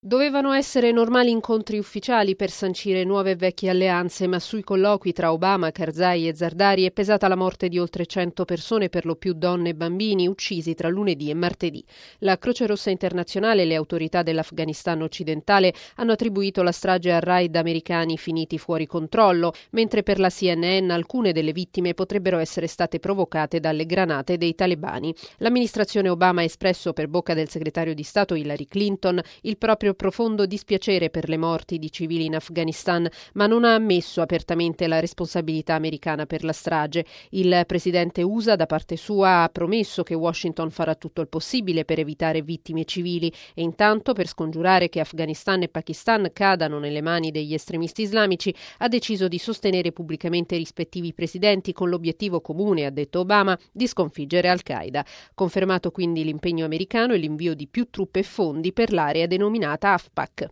Dovevano essere normali incontri ufficiali per sancire nuove e vecchie alleanze, ma sui colloqui tra Obama, Karzai e Zardari è pesata la morte di oltre 100 persone, per lo più donne e bambini, uccisi tra lunedì e martedì. La Croce Rossa Internazionale e le autorità dell'Afghanistan occidentale hanno attribuito la strage a raid americani finiti fuori controllo, mentre per la CNN alcune delle vittime potrebbero essere state provocate dalle granate dei talebani. L'amministrazione Obama ha espresso per bocca del segretario di Stato Hillary Clinton il proprio profondo dispiacere per le morti di civili in Afghanistan, ma non ha ammesso apertamente la responsabilità americana per la strage. Il presidente USA, da parte sua, ha promesso che Washington farà tutto il possibile per evitare vittime civili e intanto, per scongiurare che Afghanistan e Pakistan cadano nelle mani degli estremisti islamici, ha deciso di sostenere pubblicamente i rispettivi presidenti con l'obiettivo comune, ha detto Obama, di sconfiggere Al-Qaeda. Confermato quindi l'impegno americano e l'invio di più truppe e fondi per l'area denominata AFPAC.